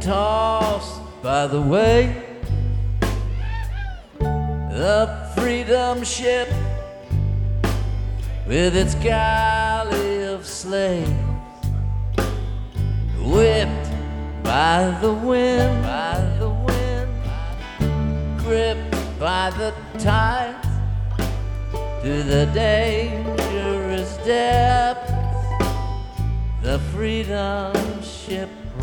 tossed by the wave. The freedom ship with its galley of slaves, whipped by the wind, gripped by the tides to the dangerous depths. The freedom ship